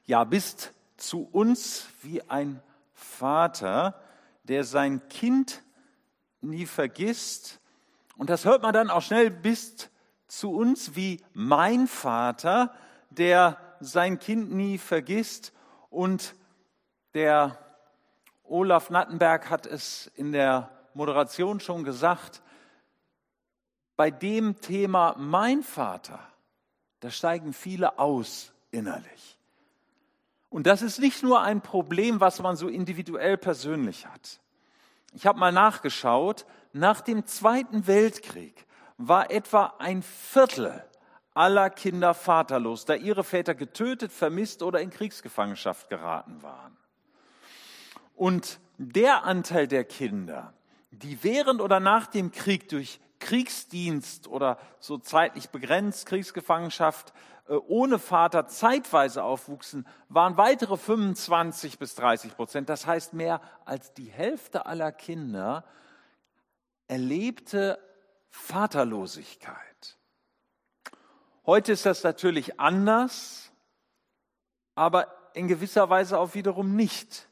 Ja, bist zu uns wie ein Vater, der sein Kind nie vergisst. Und das hört man dann auch schnell, bist zu uns wie mein Vater, der sein Kind nie vergisst. Und der Olaf Nattenberg hat es in der Moderation schon gesagt, bei dem Thema mein Vater, da steigen viele aus innerlich. Und das ist nicht nur ein Problem, was man so individuell persönlich hat. Ich habe mal nachgeschaut, nach dem Zweiten Weltkrieg war etwa ein Viertel aller Kinder vaterlos, da ihre Väter getötet, vermisst oder in Kriegsgefangenschaft geraten waren. Und der Anteil der Kinder, die während oder nach dem Krieg durch Kriegsdienst oder so zeitlich begrenzt Kriegsgefangenschaft ohne Vater zeitweise aufwuchsen, waren weitere 25-30%. Das heißt, mehr als die Hälfte aller Kinder erlebte Vaterlosigkeit. Heute ist das natürlich anders, aber in gewisser Weise auch wiederum nicht.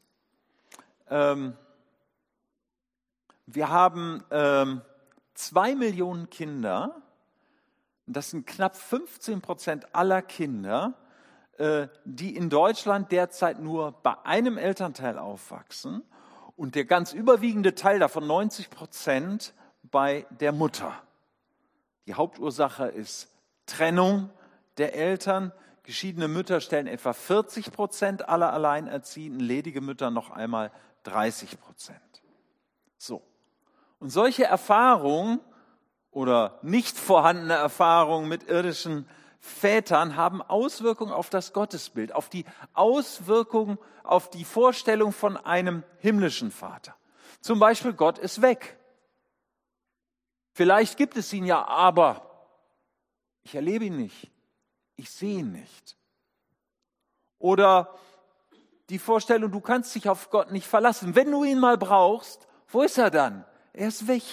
Wir haben 2 Millionen Kinder, das sind knapp 15% aller Kinder, die in Deutschland derzeit nur bei einem Elternteil aufwachsen und der ganz überwiegende Teil davon, 90%, bei der Mutter. Die Hauptursache ist Trennung der Eltern. Geschiedene Mütter stellen etwa 40% aller Alleinerziehenden, ledige Mütter noch einmal 30%. So. Und solche Erfahrungen oder nicht vorhandene Erfahrungen mit irdischen Vätern haben Auswirkungen auf das Gottesbild, auf die Auswirkungen auf die Vorstellung von einem himmlischen Vater. Zum Beispiel, Gott ist weg. Vielleicht gibt es ihn ja, aber ich erlebe ihn nicht. Ich sehe ihn nicht. Oder die Vorstellung, du kannst dich auf Gott nicht verlassen. Wenn du ihn mal brauchst, wo ist er dann? Er ist weg.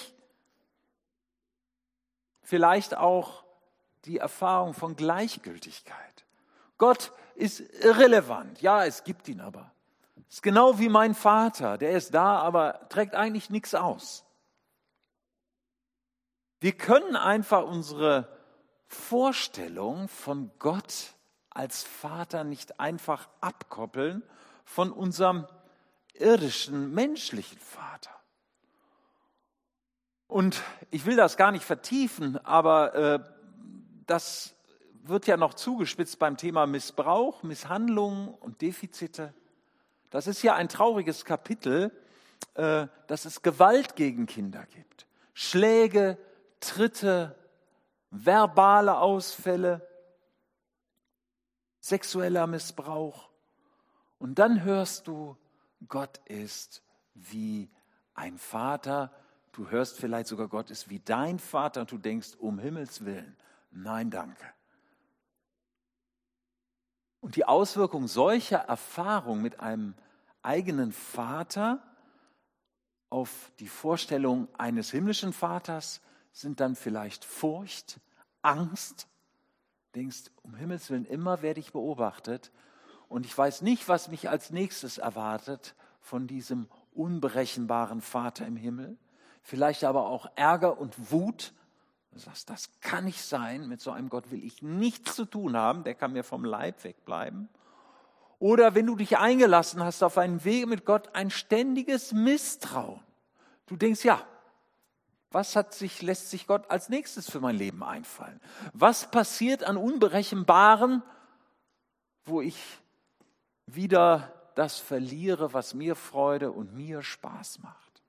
Vielleicht auch die Erfahrung von Gleichgültigkeit. Gott ist irrelevant. Ja, es gibt ihn aber. Es ist genau wie mein Vater. Der ist da, aber trägt eigentlich nichts aus. Wir können einfach unsere Vorstellung von Gott als Vater nicht einfach abkoppeln von unserem irdischen, menschlichen Vater. Und ich will das gar nicht vertiefen, aber das wird ja noch zugespitzt beim Thema Missbrauch, Misshandlungen und Defizite. Das ist ja ein trauriges Kapitel, dass es Gewalt gegen Kinder gibt. Schläge, Tritte, verbale Ausfälle, sexueller Missbrauch. Und dann hörst du, Gott ist wie ein Vater. Du hörst vielleicht sogar, Gott ist wie dein Vater und du denkst, um Himmels Willen, nein, danke. Und die Auswirkung solcher Erfahrung mit einem eigenen Vater auf die Vorstellung eines himmlischen Vaters sind dann vielleicht Furcht, Angst. Denkst, um Himmels Willen, immer werde ich beobachtet und ich weiß nicht, was mich als nächstes erwartet von diesem unberechenbaren Vater im Himmel. Vielleicht aber auch Ärger und Wut. Du sagst, das kann nicht sein, mit so einem Gott will ich nichts zu tun haben, der kann mir vom Leib wegbleiben. Oder wenn du dich eingelassen hast auf einen Weg mit Gott, ein ständiges Misstrauen. Du denkst, ja, lässt sich Gott als nächstes für mein Leben einfallen? Was passiert an Unberechenbaren, wo ich wieder das verliere, was mir Freude und mir Spaß macht?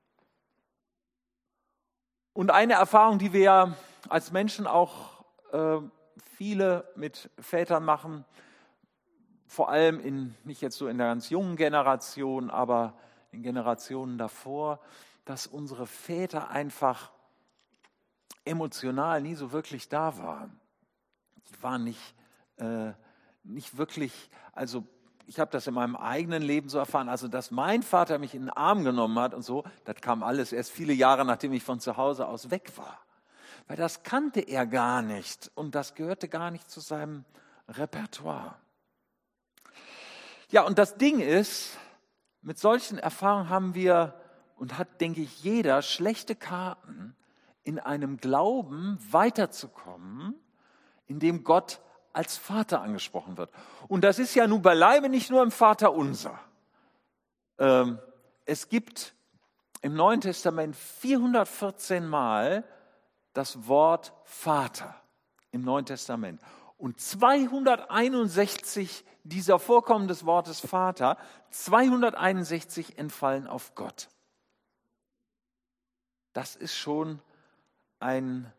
Und eine Erfahrung, die wir ja als Menschen auch viele mit Vätern machen, vor allem nicht jetzt so in der ganz jungen Generation, aber in Generationen davor, dass unsere Väter einfach emotional nie so wirklich da waren. Die waren nicht wirklich, also ich habe das in meinem eigenen Leben so erfahren, also dass mein Vater mich in den Arm genommen hat und so, das kam alles erst viele Jahre, nachdem ich von zu Hause aus weg war. Weil das kannte er gar nicht und das gehörte gar nicht zu seinem Repertoire. Ja, und das Ding ist, mit solchen Erfahrungen haben wir und hat, denke ich, jeder schlechte Karten, in einem Glauben weiterzukommen, in dem Gott als Vater angesprochen wird. Und das ist ja nun beileibe nicht nur im Vaterunser. Es gibt im Neuen Testament 414 Mal das Wort Vater im Neuen Testament. Und 261 dieser Vorkommen des Wortes Vater, 261 entfallen auf Gott. Das ist schon wenn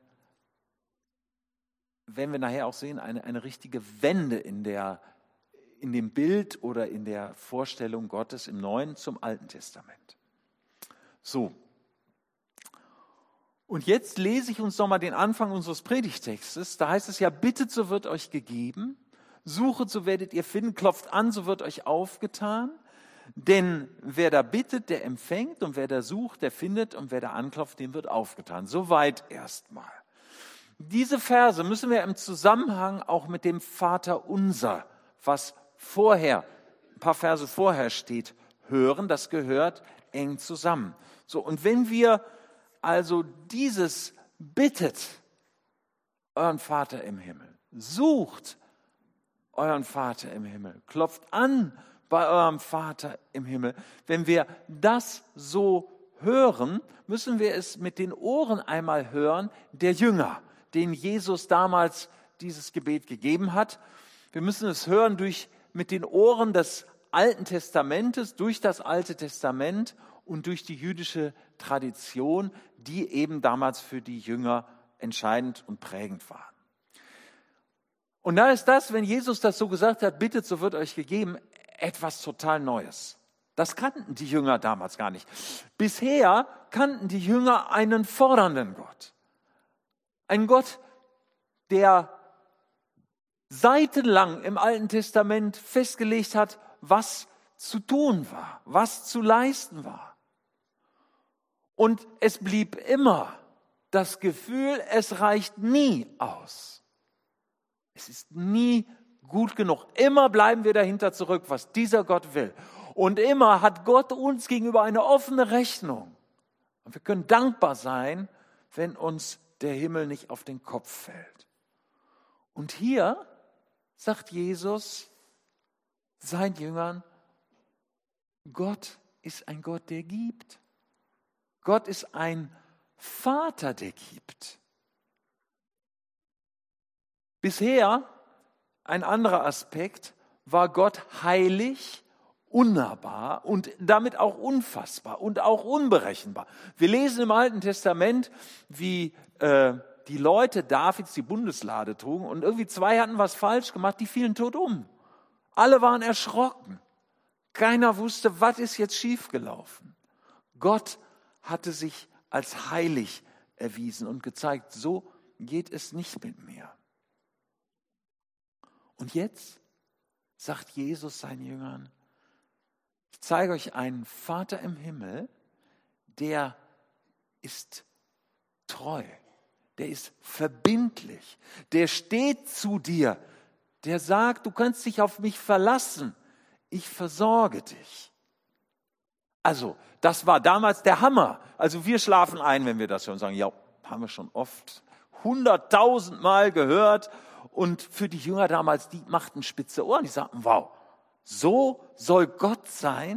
wir nachher auch sehen, eine richtige Wende in dem Bild oder in der Vorstellung Gottes im Neuen zum Alten Testament. So. Und jetzt lese ich uns nochmal den Anfang unseres Predigtextes. Da heißt es ja, bittet, so wird euch gegeben, suchet, so werdet ihr finden, klopft an, so wird euch aufgetan. Denn wer da bittet, der empfängt, und wer da sucht, der findet, und wer da anklopft, dem wird aufgetan. Soweit erstmal. Diese Verse müssen wir im Zusammenhang auch mit dem Vaterunser, was vorher, ein paar Verse vorher steht, hören. Das gehört eng zusammen. So, und wenn wir also dieses bittet, euren Vater im Himmel, sucht euren Vater im Himmel, klopft an bei eurem Vater im Himmel. Wenn wir das so hören, müssen wir es mit den Ohren einmal hören, der Jünger, den Jesus damals dieses Gebet gegeben hat. Wir müssen es hören mit den Ohren des Alten Testamentes, durch das Alte Testament und durch die jüdische Tradition, die eben damals für die Jünger entscheidend und prägend waren. Und da ist das, wenn Jesus das so gesagt hat, bittet, so wird euch gegeben, etwas total Neues. Das kannten die Jünger damals gar nicht. Bisher kannten die Jünger einen fordernden Gott. Ein Gott, der seitenlang im Alten Testament festgelegt hat, was zu tun war, was zu leisten war. Und es blieb immer das Gefühl, es reicht nie aus. Es ist nie gut genug. Immer bleiben wir dahinter zurück, was dieser Gott will. Und immer hat Gott uns gegenüber eine offene Rechnung. Und wir können dankbar sein, wenn uns der Himmel nicht auf den Kopf fällt. Und hier sagt Jesus seinen Jüngern, Gott ist ein Gott, der gibt. Gott ist ein Vater, der gibt. Bisher, ein anderer Aspekt, war Gott heilig, unnahbar und damit auch unfassbar und auch unberechenbar. Wir lesen im Alten Testament, wie die Leute Davids die Bundeslade trugen und irgendwie 2 hatten was falsch gemacht, die fielen tot um. Alle waren erschrocken. Keiner wusste, was ist jetzt schiefgelaufen. Gott hatte sich als heilig erwiesen und gezeigt, so geht es nicht mit mir. Und jetzt sagt Jesus seinen Jüngern, ich zeige euch einen Vater im Himmel, der ist treu, der ist verbindlich, der steht zu dir, der sagt, du kannst dich auf mich verlassen, ich versorge dich. Also, das war damals der Hammer. Also wir schlafen ein, wenn wir das hören und sagen, ja, haben wir schon oft 100.000 Mal gehört. Und für die Jünger damals, die machten spitze Ohren. Die sagten, wow, so soll Gott sein?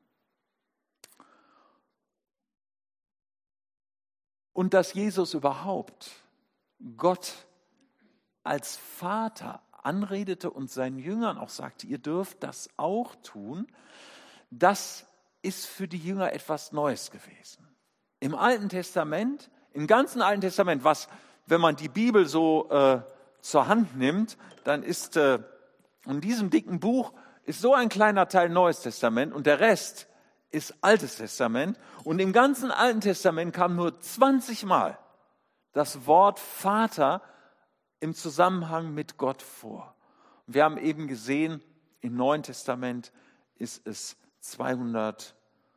Und dass Jesus überhaupt Gott als Vater anredete und seinen Jüngern auch sagte, ihr dürft das auch tun, das ist für die Jünger etwas Neues gewesen. Im Alten Testament, im ganzen Alten Testament, was, wenn man die Bibel so zur Hand nimmt, dann ist in diesem dicken Buch ist so ein kleiner Teil Neues Testament und der Rest ist Altes Testament. Und im ganzen Alten Testament kam nur 20 Mal das Wort Vater im Zusammenhang mit Gott vor. Und wir haben eben gesehen, im Neuen Testament ist es 230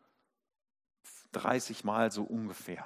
Mal so ungefähr.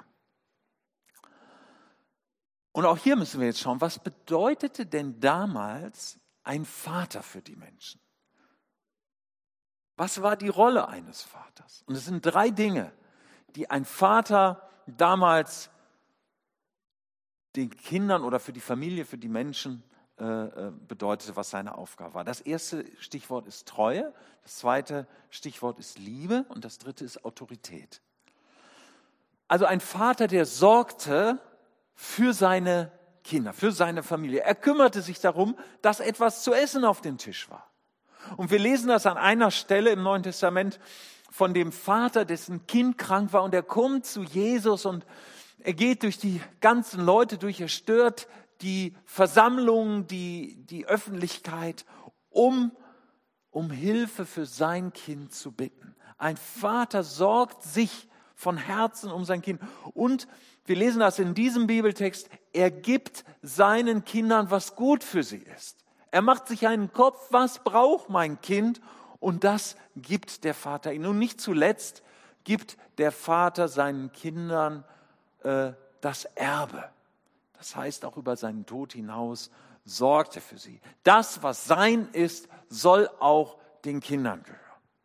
Und auch hier müssen wir jetzt schauen, was bedeutete denn damals ein Vater für die Menschen? Was war die Rolle eines Vaters? Und es sind 3 Dinge, die ein Vater damals den Kindern oder für die Familie, für die Menschen bedeutete, was seine Aufgabe war. Das erste Stichwort ist Treue, das zweite Stichwort ist Liebe und das dritte ist Autorität. Also ein Vater, der sorgte für seine Kinder, für seine Familie. Er kümmerte sich darum, dass etwas zu essen auf dem Tisch war. Und wir lesen das an einer Stelle im Neuen Testament von dem Vater, dessen Kind krank war und er kommt zu Jesus und er geht durch die ganzen Leute durch, er stört die Versammlung, die Öffentlichkeit, um Hilfe für sein Kind zu bitten. Ein Vater sorgt sich von Herzen um sein Kind. Und wir lesen das in diesem Bibeltext, er gibt seinen Kindern, was gut für sie ist. Er macht sich einen Kopf, was braucht mein Kind? Und das gibt der Vater ihnen. Und nicht zuletzt gibt der Vater seinen Kindern das Erbe. Das heißt, auch über seinen Tod hinaus sorgt er für sie. Das, was sein ist, soll auch den Kindern gehören.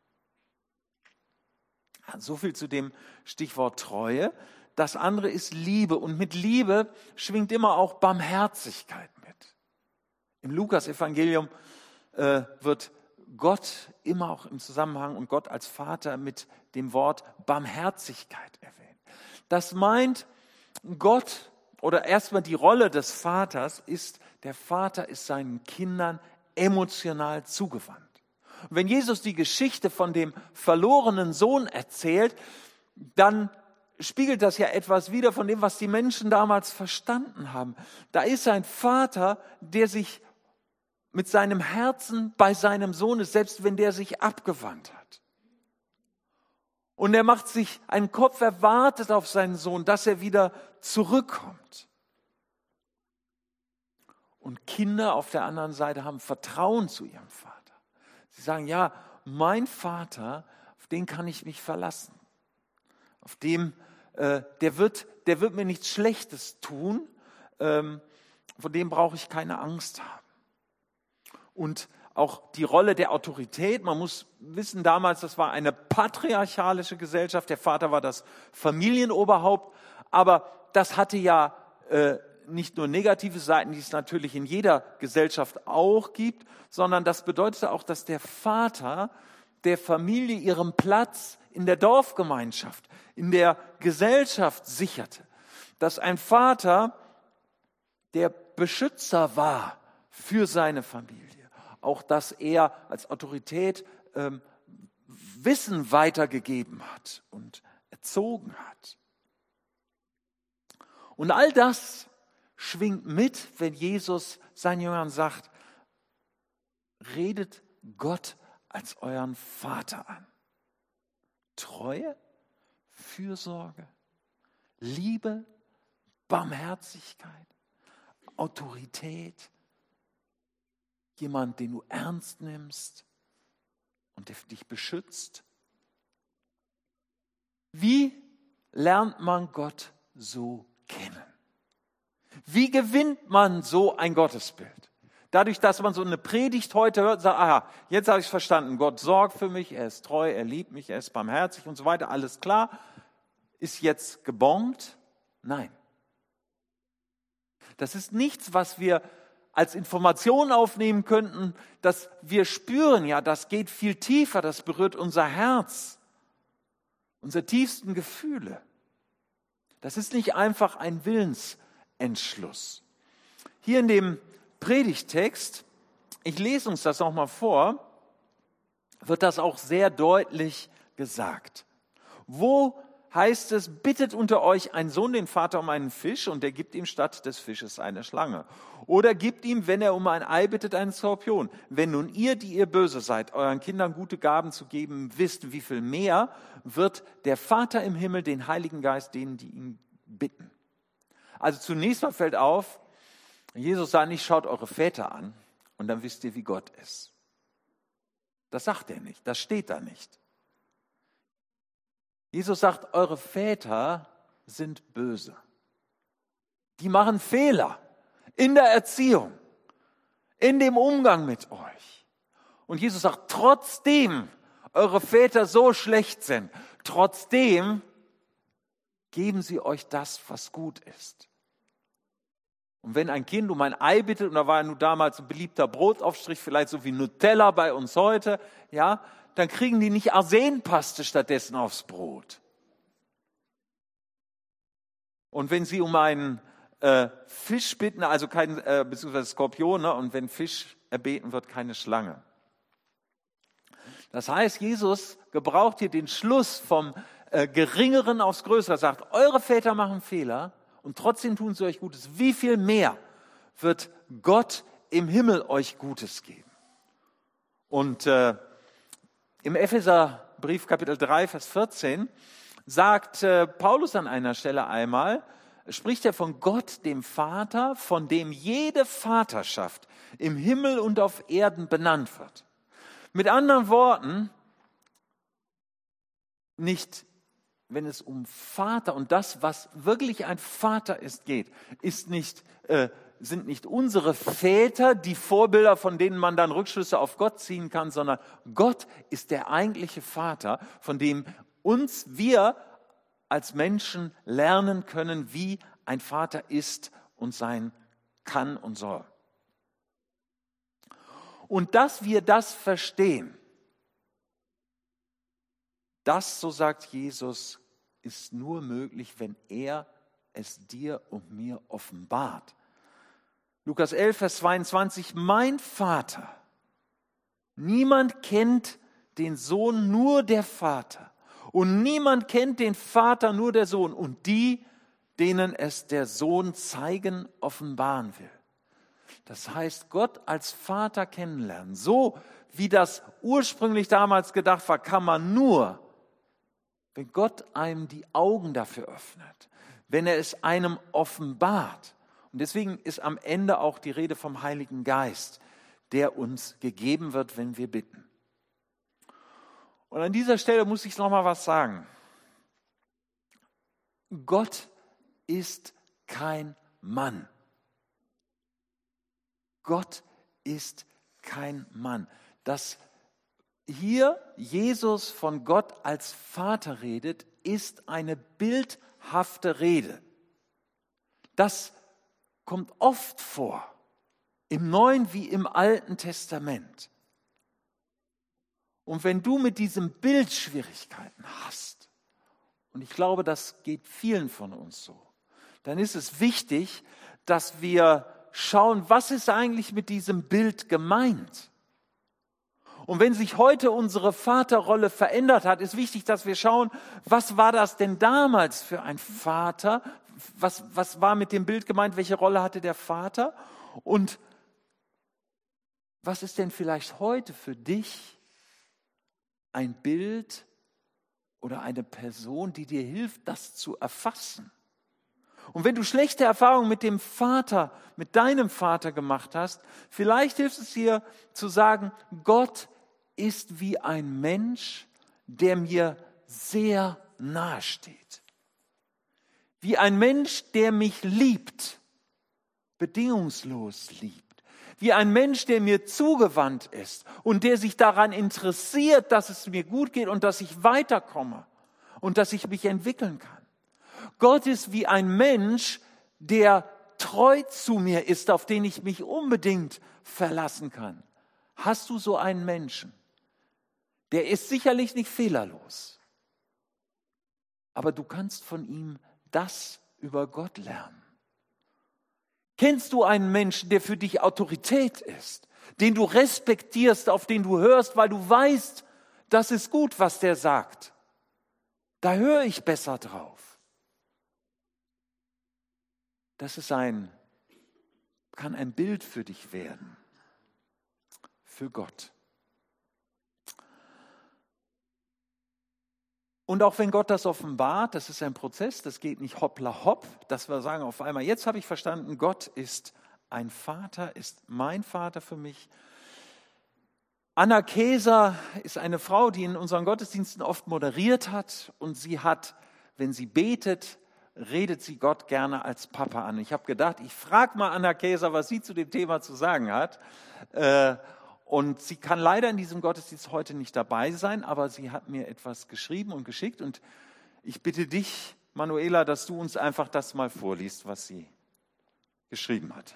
So viel zu dem Stichwort Treue. Das andere ist Liebe. Und mit Liebe schwingt immer auch Barmherzigkeit mit. Im Lukas-Evangelium wird Gott immer auch im Zusammenhang und Gott als Vater mit dem Wort Barmherzigkeit erwähnt. Das meint, Gott oder erstmal die Rolle des Vaters ist, der Vater ist seinen Kindern emotional zugewandt. Und wenn Jesus die Geschichte von dem verlorenen Sohn erzählt, dann spiegelt das ja etwas wider von dem, was die Menschen damals verstanden haben. Da ist ein Vater, der sich mit seinem Herzen bei seinem Sohn ist, selbst wenn der sich abgewandt hat. Und er macht sich einen Kopf, er wartet auf seinen Sohn, dass er wieder zurückkommt. Und Kinder auf der anderen Seite haben Vertrauen zu ihrem Vater. Sie sagen, ja, mein Vater, auf den kann ich mich verlassen. Auf dem, der wird mir nichts Schlechtes tun, von dem brauche ich keine Angst haben. Und auch die Rolle der Autorität, man muss wissen, damals, das war eine patriarchalische Gesellschaft, der Vater war das Familienoberhaupt, aber das hatte ja nicht nur negative Seiten, die es natürlich in jeder Gesellschaft auch gibt, sondern das bedeutete auch, dass der Vater der Familie ihren Platz in der Dorfgemeinschaft, in der Gesellschaft sicherte. Dass ein Vater der Beschützer war für seine Familie. Auch, dass er als Autorität Wissen weitergegeben hat und erzogen hat. Und all das schwingt mit, wenn Jesus seinen Jüngern sagt, redet Gott als euren Vater an. Treue, Fürsorge, Liebe, Barmherzigkeit, Autorität, jemand, den du ernst nimmst und der dich beschützt. Wie lernt man Gott so kennen? Wie gewinnt man so ein Gottesbild? Dadurch, dass man so eine Predigt heute hört und sagt, aha, jetzt habe ich es verstanden, Gott sorgt für mich, er ist treu, er liebt mich, er ist barmherzig und so weiter, alles klar. Ist jetzt gebongt? Nein. Das ist nichts, was wir als Information aufnehmen könnten, dass wir spüren, ja, das geht viel tiefer, das berührt unser Herz, unsere tiefsten Gefühle. Das ist nicht einfach ein Willensentschluss. Hier in dem Predigtext, ich lese uns das nochmal vor, wird das auch sehr deutlich gesagt. Wo heißt es, bittet unter euch ein Sohn den Vater um einen Fisch und er gibt ihm statt des Fisches eine Schlange. Oder gibt ihm, wenn er um ein Ei bittet, einen Skorpion. Wenn nun ihr, die ihr böse seid, euren Kindern gute Gaben zu geben wisst, wie viel mehr wird der Vater im Himmel den Heiligen Geist denen, die ihn bitten. Also zunächst mal fällt auf, Jesus sagt nicht, schaut eure Väter an und dann wisst ihr, wie Gott ist. Das sagt er nicht, das steht da nicht. Jesus sagt, eure Väter sind böse. Die machen Fehler in der Erziehung, in dem Umgang mit euch. Und Jesus sagt, trotzdem, eure Väter so schlecht sind. Trotzdem geben sie euch das, was gut ist. Und wenn ein Kind um ein Ei bittet, und da war ja nun damals ein beliebter Brotaufstrich, vielleicht so wie Nutella bei uns heute, ja, dann kriegen die nicht Arsenpaste stattdessen aufs Brot. Und wenn sie um einen Fisch bitten, also beziehungsweise Skorpion, ne, und wenn Fisch erbeten wird, keine Schlange. Das heißt, Jesus gebraucht hier den Schluss vom Geringeren aufs Größere. Er sagt, eure Väter machen Fehler und trotzdem tun sie euch Gutes. Wie viel mehr wird Gott im Himmel euch Gutes geben? Und im Epheserbrief Kapitel 3, Vers 14 sagt Paulus an einer Stelle einmal, spricht er von Gott, dem Vater, von dem jede Vaterschaft im Himmel und auf Erden benannt wird. Mit anderen Worten, nicht, wenn es um Vater und das, was wirklich ein Vater ist, geht, sind nicht unsere Väter die Vorbilder, von denen man dann Rückschlüsse auf Gott ziehen kann, sondern Gott ist der eigentliche Vater, von dem wir als Menschen lernen können, wie ein Vater ist und sein kann und soll. Und dass wir das verstehen, das, so sagt Jesus, ist nur möglich, wenn er es dir und mir offenbart. Lukas 11, Vers 22, mein Vater, niemand kennt den Sohn, nur der Vater. Und niemand kennt den Vater, nur der Sohn. Und die, denen es der Sohn zeigen, offenbaren will. Das heißt, Gott als Vater kennenlernen, so wie das ursprünglich damals gedacht war, kann man nur, wenn Gott einem die Augen dafür öffnet, wenn er es einem offenbart. Und deswegen ist am Ende auch die Rede vom Heiligen Geist, der uns gegeben wird, wenn wir bitten. Und an dieser Stelle muss ich noch mal was sagen. Gott ist kein Mann. Gott ist kein Mann. Dass hier Jesus von Gott als Vater redet, ist eine bildhafte Rede. Das kommt oft vor, im Neuen wie im Alten Testament. Und wenn du mit diesem Bild Schwierigkeiten hast, und ich glaube, das geht vielen von uns so, dann ist es wichtig, dass wir schauen, was ist eigentlich mit diesem Bild gemeint? Und wenn sich heute unsere Vaterrolle verändert hat, ist wichtig, dass wir schauen, was war das denn damals für ein Vater? Was war mit dem Bild gemeint? Welche Rolle hatte der Vater? Und was ist denn vielleicht heute für dich ein Bild oder eine Person, die dir hilft, das zu erfassen? Und wenn du schlechte Erfahrungen mit dem Vater, mit deinem Vater gemacht hast, vielleicht hilft es dir zu sagen, Gott ist wie ein Mensch, der mir sehr nahe steht. Wie ein Mensch, der mich liebt, bedingungslos liebt. Wie ein Mensch, der mir zugewandt ist und der sich daran interessiert, dass es mir gut geht und dass ich weiterkomme und dass ich mich entwickeln kann. Gott ist wie ein Mensch, der treu zu mir ist, auf den ich mich unbedingt verlassen kann. Hast du so einen Menschen? Der ist sicherlich nicht fehlerlos. Aber du kannst von ihm das über Gott lernen. Kennst du einen Menschen, der für dich Autorität ist, den du respektierst, auf den du hörst, weil du weißt, das ist gut, was der sagt? Da höre ich besser drauf. Das kann ein Bild für dich werden, für Gott. Und auch wenn Gott das offenbart, das ist ein Prozess, das geht nicht hoppla hopp, dass wir sagen auf einmal, jetzt habe ich verstanden, Gott ist ein Vater, ist mein Vater für mich. Anna Keser ist eine Frau, die in unseren Gottesdiensten oft moderiert hat und sie hat, wenn sie betet, redet sie Gott gerne als Papa an. Ich habe gedacht, ich frage mal Anna Keser, was sie zu dem Thema zu sagen hat. Und sie kann leider in diesem Gottesdienst heute nicht dabei sein, aber sie hat mir etwas geschrieben und geschickt. Und ich bitte dich, Manuela, dass du uns einfach das mal vorliest, was sie geschrieben hat.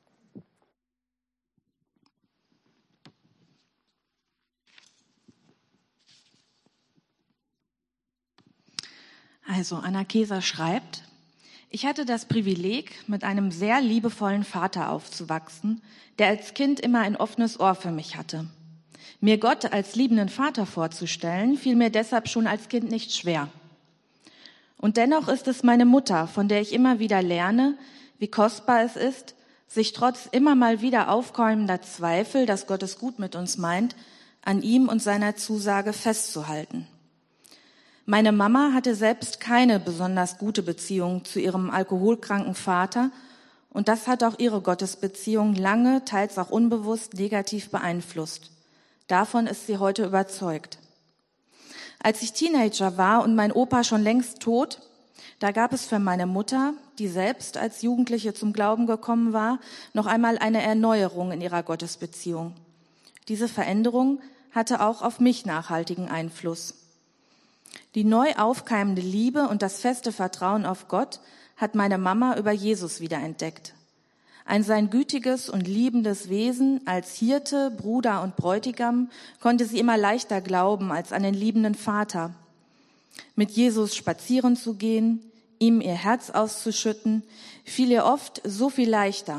Also Anna Keser schreibt: Ich hatte das Privileg, mit einem sehr liebevollen Vater aufzuwachsen, der als Kind immer ein offenes Ohr für mich hatte. Mir Gott als liebenden Vater vorzustellen, fiel mir deshalb schon als Kind nicht schwer. Und dennoch ist es meine Mutter, von der ich immer wieder lerne, wie kostbar es ist, sich trotz immer mal wieder aufkeimender Zweifel, dass Gott es gut mit uns meint, an ihm und seiner Zusage festzuhalten. Meine Mama hatte selbst keine besonders gute Beziehung zu ihrem alkoholkranken Vater und das hat auch ihre Gottesbeziehung lange, teils auch unbewusst negativ beeinflusst. Davon ist sie heute überzeugt. Als ich Teenager war und mein Opa schon längst tot, da gab es für meine Mutter, die selbst als Jugendliche zum Glauben gekommen war, noch einmal eine Erneuerung in ihrer Gottesbeziehung. Diese Veränderung hatte auch auf mich nachhaltigen Einfluss. Die neu aufkeimende Liebe und das feste Vertrauen auf Gott hat meine Mama über Jesus wiederentdeckt. An sein gütiges und liebendes Wesen als Hirte, Bruder und Bräutigam konnte sie immer leichter glauben als an den liebenden Vater. Mit Jesus spazieren zu gehen, ihm ihr Herz auszuschütten, fiel ihr oft so viel leichter.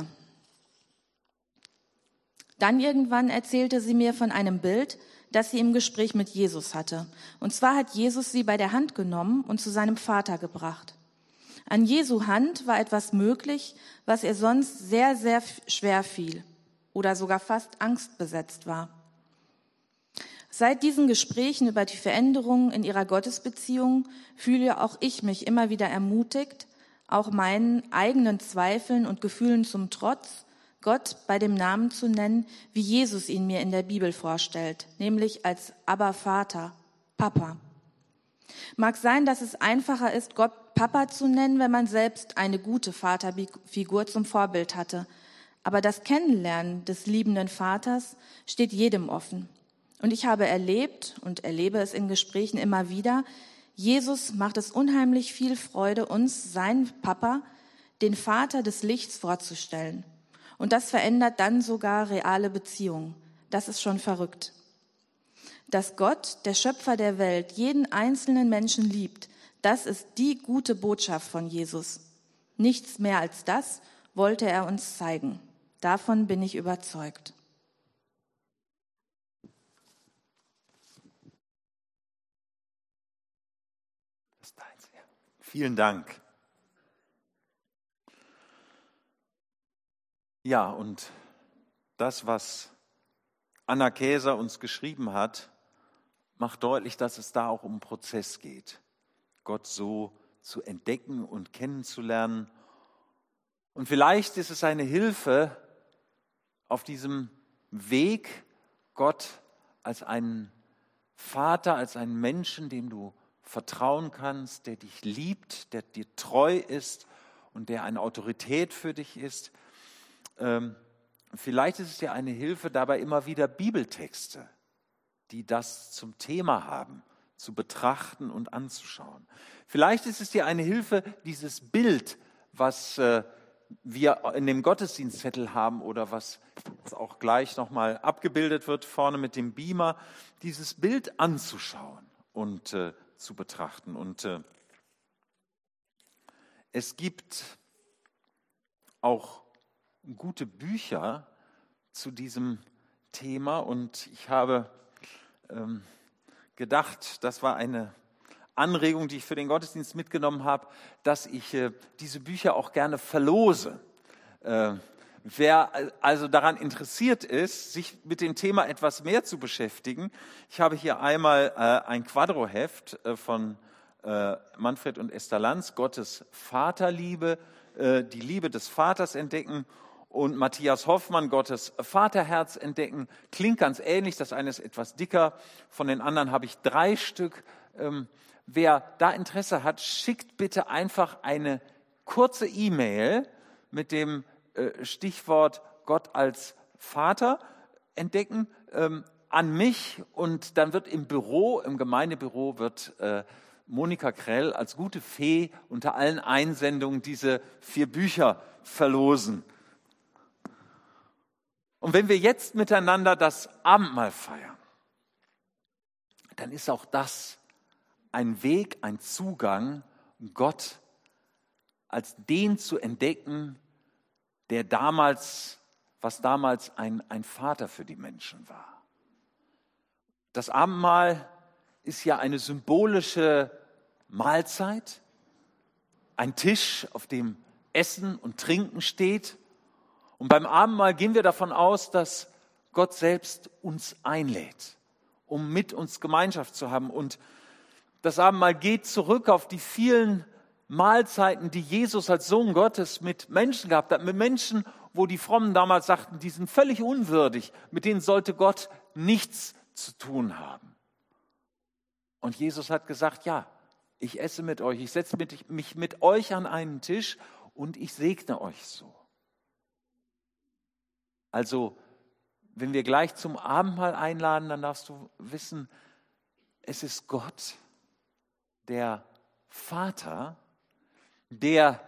Dann irgendwann erzählte sie mir von einem Bild, das sie im Gespräch mit Jesus hatte. Und zwar hat Jesus sie bei der Hand genommen und zu seinem Vater gebracht. An Jesu Hand war etwas möglich, was ihr sonst sehr, sehr schwer fiel oder sogar fast angstbesetzt war. Seit diesen Gesprächen über die Veränderungen in ihrer Gottesbeziehung fühle auch ich mich immer wieder ermutigt, auch meinen eigenen Zweifeln und Gefühlen zum Trotz Gott bei dem Namen zu nennen, wie Jesus ihn mir in der Bibel vorstellt, nämlich als Abba Vater, Papa. Mag sein, dass es einfacher ist, Gott Papa zu nennen, wenn man selbst eine gute Vaterfigur zum Vorbild hatte. Aber das Kennenlernen des liebenden Vaters steht jedem offen. Und ich habe erlebt und erlebe es in Gesprächen immer wieder, Jesus macht es unheimlich viel Freude, uns, seinen Papa, den Vater des Lichts vorzustellen. Und das verändert dann sogar reale Beziehungen. Das ist schon verrückt. Dass Gott, der Schöpfer der Welt, jeden einzelnen Menschen liebt, das ist die gute Botschaft von Jesus. Nichts mehr als das wollte er uns zeigen. Davon bin ich überzeugt. Vielen Dank. Ja, und das, was Anna Keser uns geschrieben hat, macht deutlich, dass es da auch um einen Prozess geht, Gott so zu entdecken und kennenzulernen. Und vielleicht ist es eine Hilfe auf diesem Weg, Gott als einen Vater, als einen Menschen, dem du vertrauen kannst, der dich liebt, der dir treu ist und der eine Autorität für dich ist. Vielleicht ist es dir eine Hilfe, dabei immer wieder Bibeltexte, die das zum Thema haben, zu betrachten und anzuschauen. Vielleicht ist es dir eine Hilfe, dieses Bild, was wir in dem Gottesdienstzettel haben oder was auch gleich nochmal abgebildet wird, vorne mit dem Beamer, dieses Bild anzuschauen und zu betrachten. Und es gibt auch gute Bücher zu diesem Thema und ich habe gedacht, das war eine Anregung, die ich für den Gottesdienst mitgenommen habe, dass ich diese Bücher auch gerne verlose. Wer also daran interessiert ist, sich mit dem Thema etwas mehr zu beschäftigen, ich habe hier einmal ein Quadroheft von Manfred und Esther Lanz, Gottes Vaterliebe, die Liebe des Vaters entdecken, und Matthias Hoffmann, Gottes Vaterherz entdecken. Klingt ganz ähnlich, das eine ist etwas dicker, von den anderen habe ich 3 Stück. Wer da Interesse hat, schickt bitte einfach eine kurze E-Mail mit dem Stichwort Gott als Vater entdecken an mich, und dann wird im Gemeindebüro wird Monika Krell als gute Fee unter allen Einsendungen diese 4 Bücher verlosen. Und wenn wir jetzt miteinander das Abendmahl feiern, dann ist auch das ein Weg, ein Zugang, Gott als den zu entdecken, was damals ein Vater für die Menschen war. Das Abendmahl ist ja eine symbolische Mahlzeit, ein Tisch, auf dem Essen und Trinken steht. Und beim Abendmahl gehen wir davon aus, dass Gott selbst uns einlädt, um mit uns Gemeinschaft zu haben. Und das Abendmahl geht zurück auf die vielen Mahlzeiten, die Jesus als Sohn Gottes mit Menschen gehabt hat. Mit Menschen, wo die Frommen damals sagten, die sind völlig unwürdig. Mit denen sollte Gott nichts zu tun haben. Und Jesus hat gesagt, ja, ich esse mit euch, ich setze mich mit euch an einen Tisch und ich segne euch so. Also, wenn wir gleich zum Abendmahl einladen, dann darfst du wissen, es ist Gott, der Vater, der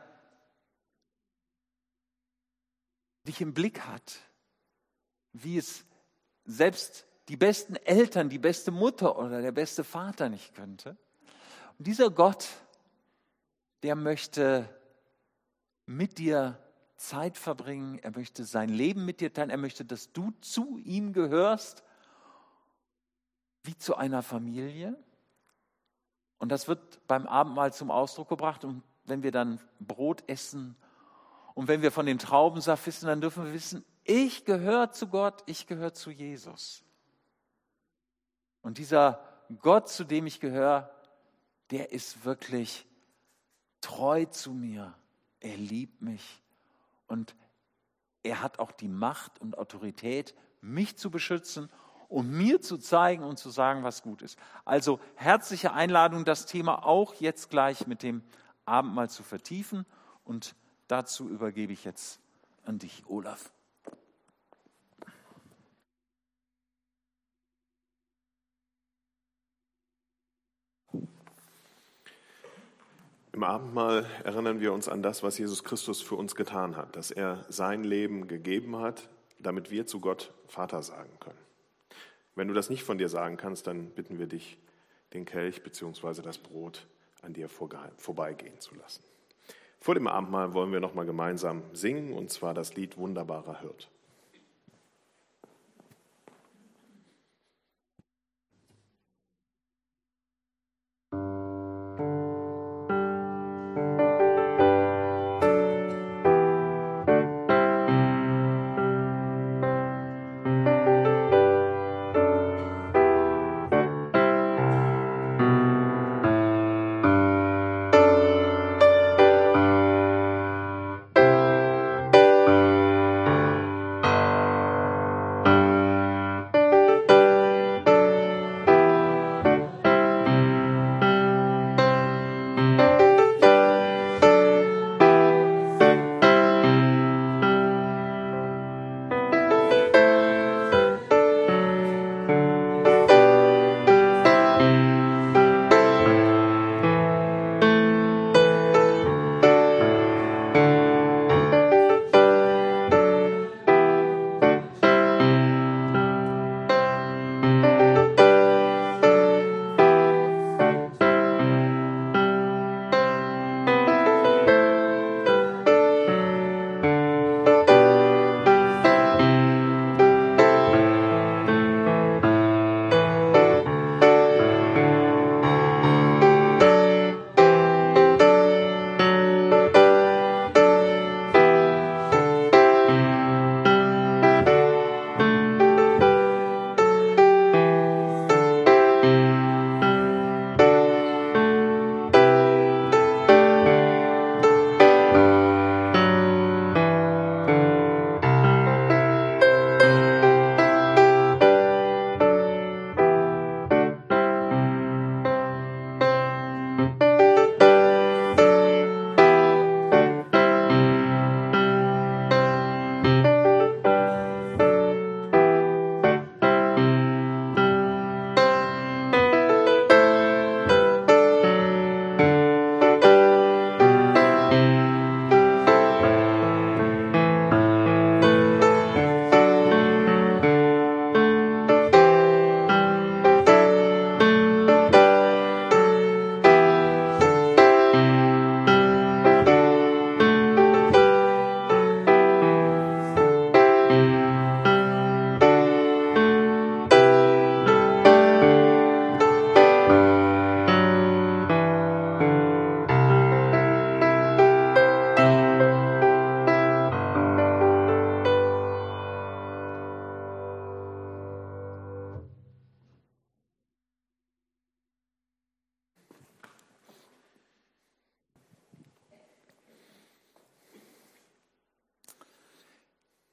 dich im Blick hat, wie es selbst die besten Eltern, die beste Mutter oder der beste Vater nicht könnte. Und dieser Gott, der möchte mit dir Zeit verbringen, er möchte sein Leben mit dir teilen, er möchte, dass du zu ihm gehörst, wie zu einer Familie. Und das wird beim Abendmahl zum Ausdruck gebracht. Und wenn wir dann Brot essen und wenn wir von dem Traubensaft wissen, dann dürfen wir wissen, ich gehöre zu Gott, ich gehöre zu Jesus. Und dieser Gott, zu dem ich gehöre, der ist wirklich treu zu mir. Er liebt mich und er hat auch die Macht und Autorität, mich zu beschützen und mir zu zeigen und zu sagen, was gut ist. Also herzliche Einladung, das Thema auch jetzt gleich mit dem Abendmahl zu vertiefen. Und dazu übergebe ich jetzt an dich, Olaf. Im Abendmahl erinnern wir uns an das, was Jesus Christus für uns getan hat, dass er sein Leben gegeben hat, damit wir zu Gott Vater sagen können. Wenn du das nicht von dir sagen kannst, dann bitten wir dich, den Kelch bzw. das Brot an dir vorbeigehen zu lassen. Vor dem Abendmahl wollen wir nochmal gemeinsam singen, und zwar das Lied Wunderbarer Hirt.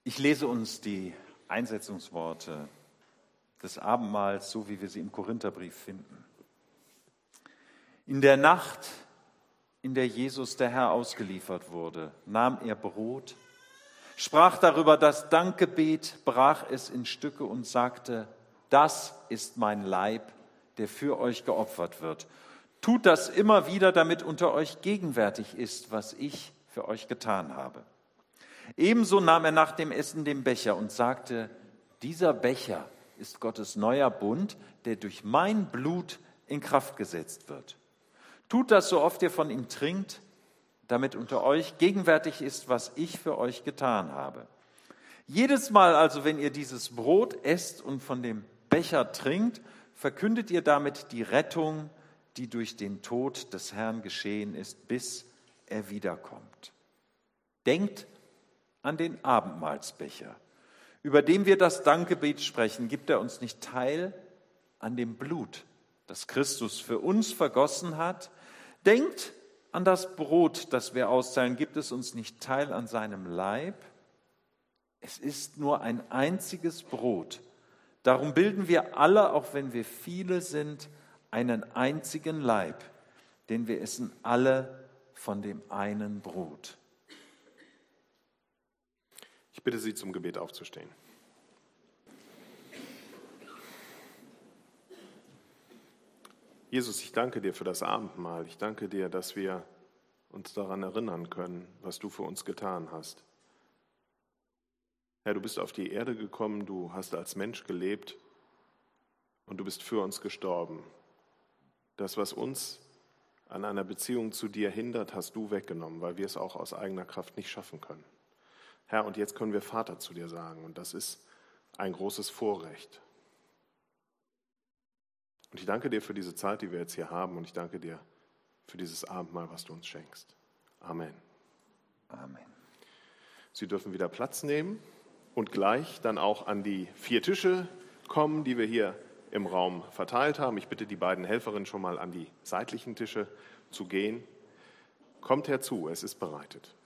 Ich lese uns die Einsetzungsworte des Abendmahls, so wie wir sie im Korintherbrief finden. In der Nacht, in der Jesus der Herr ausgeliefert wurde, nahm er Brot, sprach darüber das Dankgebet, brach es in Stücke und sagte: Das ist mein Leib, der für euch geopfert wird. Tut das immer wieder, damit unter euch gegenwärtig ist, was ich für euch getan habe. Ebenso nahm er nach dem Essen den Becher und sagte: Dieser Becher ist Gottes neuer Bund, der durch mein Blut in Kraft gesetzt wird. Tut das, so oft ihr von ihm trinkt, damit unter euch gegenwärtig ist, was ich für euch getan habe. Jedes Mal also, wenn ihr dieses Brot esst und von dem Becher trinkt, verkündet ihr damit die Rettung, die durch den Tod des Herrn geschehen ist, bis er wiederkommt. Denkt an den Abendmahlsbecher, über den wir das Dankgebet sprechen. Gibt er uns nicht teil an dem Blut, das Christus für uns vergossen hat? Denkt an das Brot, das wir austeilen. Gibt es uns nicht teil an seinem Leib? Es ist nur ein einziges Brot. Darum bilden wir alle, auch wenn wir viele sind, einen einzigen Leib, denn wir essen alle von dem einen Brot. Ich bitte Sie, zum Gebet aufzustehen. Jesus, ich danke dir für das Abendmahl. Ich danke dir, dass wir uns daran erinnern können, was du für uns getan hast. Herr, du bist auf die Erde gekommen, du hast als Mensch gelebt und du bist für uns gestorben. Das, was uns an einer Beziehung zu dir hindert, hast du weggenommen, weil wir es auch aus eigener Kraft nicht schaffen können. Herr, und jetzt können wir Vater zu dir sagen und das ist ein großes Vorrecht. Und ich danke dir für diese Zeit, die wir jetzt hier haben und ich danke dir für dieses Abendmahl, was du uns schenkst. Amen. Amen. Sie dürfen wieder Platz nehmen und gleich dann auch an die 4 Tische kommen, die wir hier im Raum verteilt haben. Ich bitte die beiden Helferinnen schon mal an die seitlichen Tische zu gehen. Kommt herzu, es ist bereitet.